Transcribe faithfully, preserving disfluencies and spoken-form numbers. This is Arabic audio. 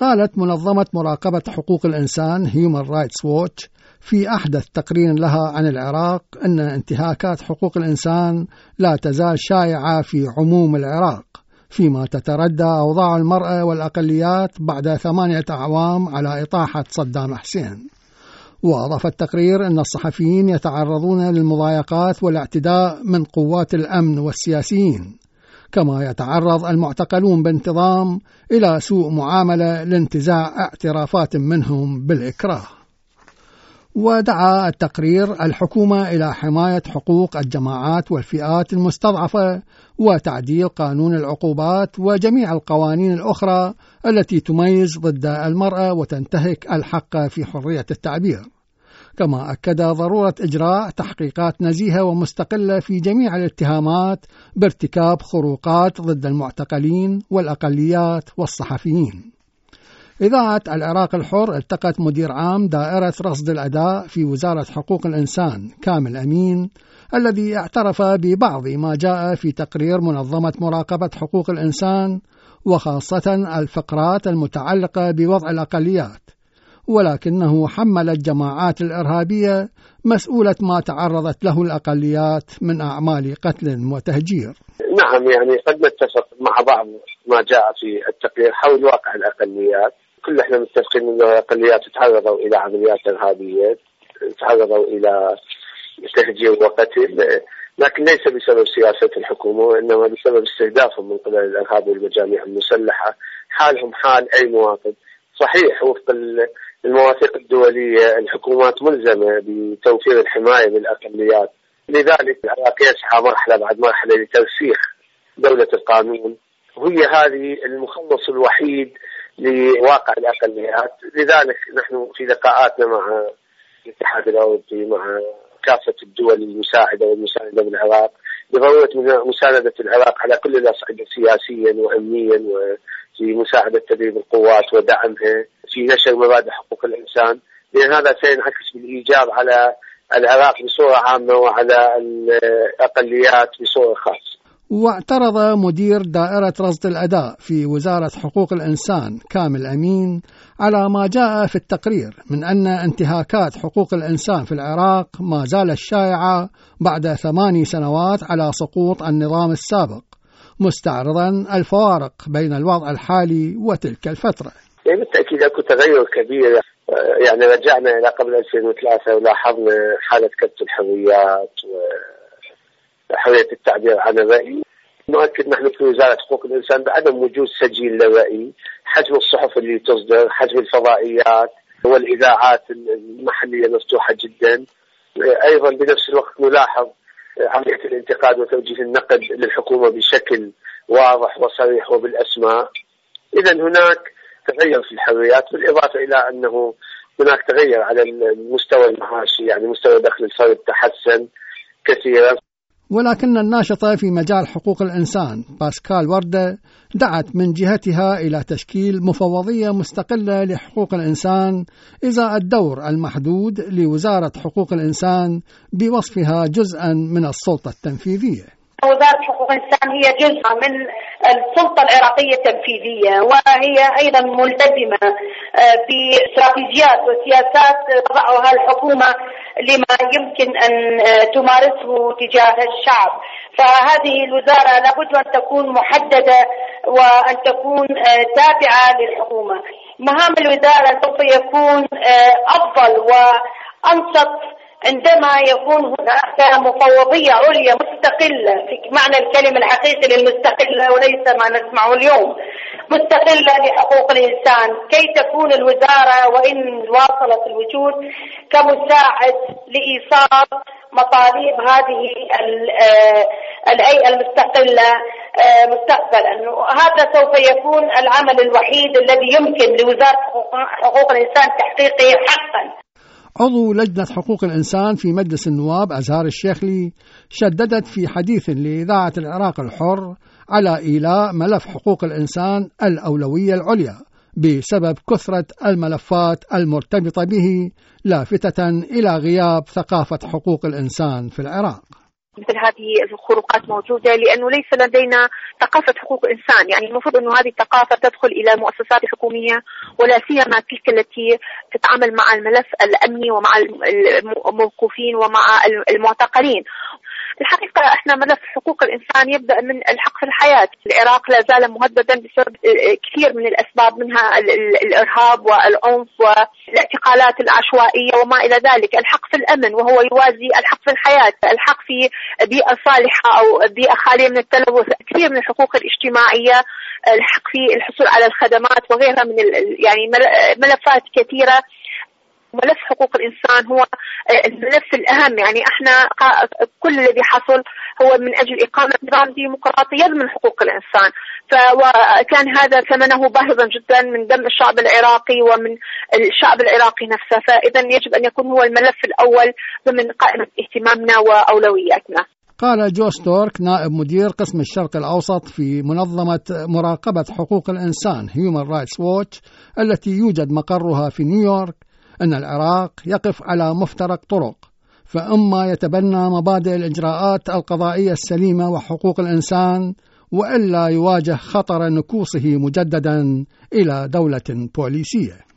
قالت منظمة مراقبة حقوق الإنسان Human Rights Watch في أحدث تقرير لها عن العراق أن انتهاكات حقوق الإنسان لا تزال شائعة في عموم العراق، فيما تتردى أوضاع المرأة والأقليات بعد ثمانية أعوام على إطاحة صدام حسين. وأضاف التقرير أن الصحفيين يتعرضون للمضايقات والاعتداء من قوات الأمن والسياسيين، كما يتعرض المعتقلون بانتظام إلى سوء معاملة لانتزاع اعترافات منهم بالإكراه. ودعا التقرير الحكومة إلى حماية حقوق الجماعات والفئات المستضعفة وتعديل قانون العقوبات وجميع القوانين الأخرى التي تميز ضد المرأة وتنتهك الحق في حرية التعبير، كما أكد ضرورة إجراء تحقيقات نزيهة ومستقلة في جميع الاتهامات بارتكاب خروقات ضد المعتقلين والأقليات والصحفيين. إذاعة العراق الحر التقت مدير عام دائرة رصد الأداء في وزارة حقوق الإنسان كامل أمين، الذي اعترف ببعض ما جاء في تقرير منظمة مراقبة حقوق الإنسان، وخاصة الفقرات المتعلقة بوضع الأقليات، ولكنه حمل الجماعات الإرهابية مسؤولة ما تعرضت له الأقليات من أعمال قتل وتهجير. نعم، يعني قد نتفق مع بعض ما جاء في التقرير حول واقع الأقليات. كل احنا متفقين أن الأقليات تعرضوا إلى عمليات إرهابية، تعرضوا إلى تهجير وقتل، لكن ليس بسبب سياسة الحكومة، وإنما بسبب استهدافهم من قبل الإرهاب والمجاميع المسلحة. حالهم حال أي مواطن. صحيح، وفق المواثيق الدولية الحكومات ملزمة بتوفير الحماية للأقليات، لذلك العراق يسعى مرحلة بعد مرحلة لترسيخ دولة القانون، وهي هذه المخلص الوحيد لواقع الأقليات. لذلك نحن في لقاءاتنا مع الاتحاد الأوروبي، مع كافة الدول المساعدة والمساندة بالعراق، بضرورة مساندة العراق على كل الأصعدة سياسيا وأمنيا، وفي مساعدة تدريب القوات ودعمها في نشر مبادئ حقوق الإنسان، لأن هذا سينعكس بالإيجاب على العراق بصورة عامة وعلى الأقليات بصورة خاصة. واعترض مدير دائرة رصد الأداء في وزارة حقوق الإنسان كامل أمين على ما جاء في التقرير من أن انتهاكات حقوق الإنسان في العراق ما زالت شائعة بعد ثماني سنوات على سقوط النظام السابق، مستعرضا الفوارق بين الوضع الحالي وتلك الفترة. يعني بالتأكيد أكو تغير كبير، يعني رجعنا إلى قبل ألفين وثلاثة ولاحظنا حالة كبت الحريات وحرية التعبير عن الرأي. نؤكد نحن في وزارة حقوق الإنسان بعدم وجود سجل للرأي، حجم الصحف اللي تصدر، حجم الفضائيات والإذاعات المحلية مفتوحة جدا. أيضا بنفس الوقت نلاحظ عملية الانتقاد وتوجيه النقد للحكومة بشكل واضح وصريح وبالأسماء. إذا هناك تغير في الحريات، بالإضافة إلى أنه هناك تغير على المستوى المعاشي، يعني مستوى دخل الفرد تحسن كثيرا. ولكن الناشطة في مجال حقوق الإنسان باسكال وردة دعت من جهتها إلى تشكيل مفوضية مستقلة لحقوق الإنسان إزاء الدور المحدود لوزارة حقوق الإنسان بوصفها جزءا من السلطة التنفيذية. وزارة حقوق الإنسان هي جزء من السلطة العراقية التنفيذية، وهي أيضا ملتزمة باستراتيجيات وسياسات تضعها الحكومة لما يمكن أن تمارسه تجاه الشعب. فهذه الوزارة لابد أن تكون محددة وأن تكون تابعة للحكومة. مهام الوزارة سوف يكون أفضل وأنشط عندما يكون هناك مفوضية عليا مستقلة في معنى الكلمة الحقيقي للمستقلة، وليس ما نسمعه اليوم، مستقلة لحقوق الإنسان، كي تكون الوزارة وإن واصلت الوجود كمساعد لإيصال مطالب هذه الهيئة المستقلة مستقبلا. هذا سوف يكون العمل الوحيد الذي يمكن لوزارة حقوق الإنسان تحقيقه حقا. عضو لجنة حقوق الإنسان في مجلس النواب أزهار الشيخلي شددت في حديث لإذاعة العراق الحر على إيلاء ملف حقوق الإنسان الأولوية العليا بسبب كثرة الملفات المرتبطة به، لافتة إلى غياب ثقافة حقوق الإنسان في العراق. مثل هذه الخروقات موجودة، لأنه ليس لدينا ثقافة حقوق الإنسان. يعني المفروض أنه هذه الثقافة تدخل إلى المؤسسات الحكومية، ولا سيما تلك التي تتعامل مع الملف الأمني ومع الموقوفين ومع المعتقلين. الحقيقة احنا ملف حقوق الإنسان يبدأ من الحق في الحياة. العراق لا زال مهددا بسبب كثير من الأسباب، منها الإرهاب والعنف والاعتقالات العشوائية وما إلى ذلك. الحق في الأمن وهو يوازي الحق في الحياة، الحق في بيئة صالحة أو بيئة خالية من التلوث، كثير من الحقوق الاجتماعية، الحق في الحصول على الخدمات وغيرها من يعني ملفات كثيرة. ملف حقوق الإنسان هو الملف الأهم. يعني احنا كل الذي حصل هو من أجل إقامة نظام ديمقراطي يضمن حقوق الإنسان، فكان هذا ثمنه باهظا جدا من دم الشعب العراقي ومن الشعب العراقي نفسه، فإذا يجب أن يكون هو الملف الأول ضمن قائمة اهتمامنا وأولوياتنا. قال جو ستورك نائب مدير قسم الشرق الأوسط في منظمة مراقبة حقوق الإنسان Human Rights Watch التي يوجد مقرها في نيويورك أن العراق يقف على مفترق طرق، فإما يتبنى مبادئ الإجراءات القضائية السليمة وحقوق الإنسان، وإلا يواجه خطر نكوصه مجددا إلى دولة بوليسية.